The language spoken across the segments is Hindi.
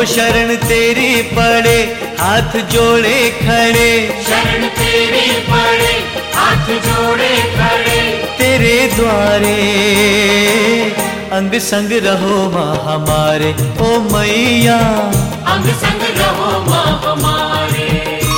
शरण तेरी पड़े हाथ जोड़े खड़े, शरण तेरी पड़े हाथ जोड़े खड़े, तेरे द्वारे अंग संग रहो माँ हमारे, ओ मैया अंग संग रहो माँ हमारे।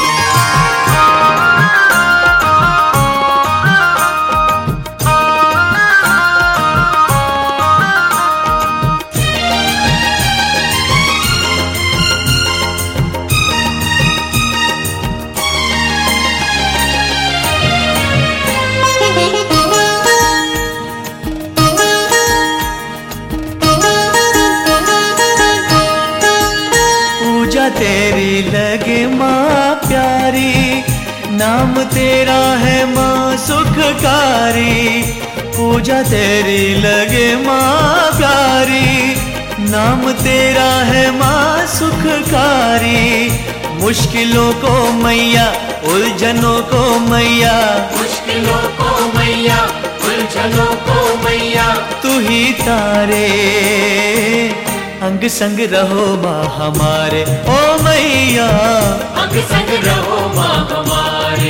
तेरी लगे माँ प्यारी, नाम तेरा है माँ सुखकारी। पूजा तेरी लगे माँ प्यारी, नाम तेरा है माँ सुखकारी। मुश्किलों को मैया उलझनों को मैया, मुश्किलों को मैया उलझनों को मैया, तू ही तारे अंग संग रहो माँ हमारे, ओ मैया अंग संग रहो माँ हमारे।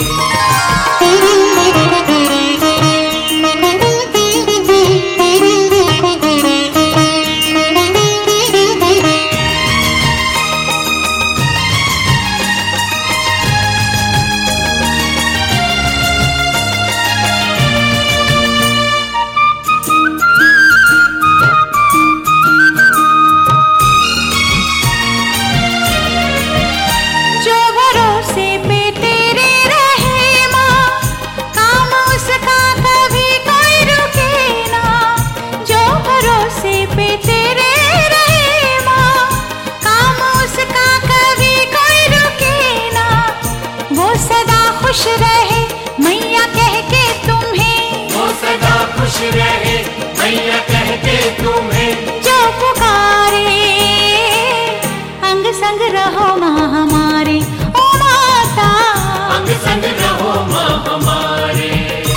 खुश रहे मैया कह के तुम्हें, वो सदा खुश रहे मैया कह के तुम्हें, जो पुकारे अंग संग रहो माँ हमारे, ओ माता अंग संग रहो माँ हमारे।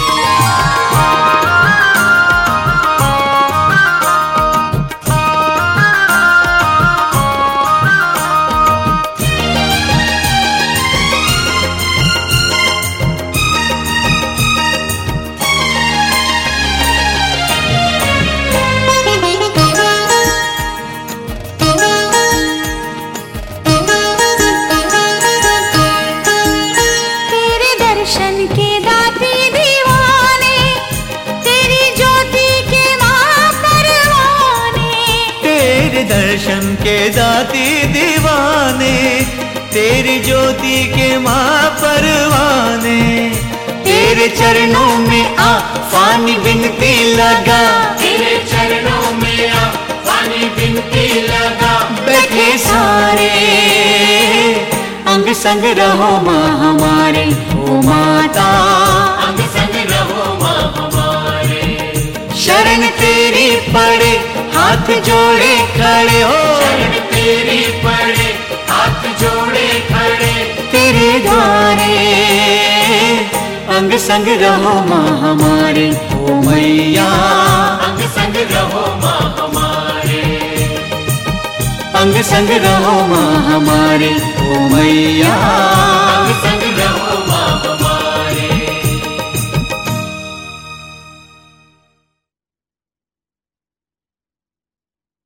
दर्शन के दाती दीवाने, तेरी ज्योति के माँ परवाने। तेरे चरणों में आ फानी बिनती लगा, तेरे चरणों में आ फानी बिनती लगा, बैठे सारे अंग संग रहो माँ हमारे, ओ माता अंग संग रहो माँ हमारे। शरण तेरी पड़े हाथ जोड़े खड़े हो, शरण तेरी पड़े हाथ जोड़े खड़े, तेरे द्वारे अंग संग रहो माँ हमारे, ओ मैया अंग संग रहो माँ हमारे, अंग संग रहो माँ हमारे, ओ मैया।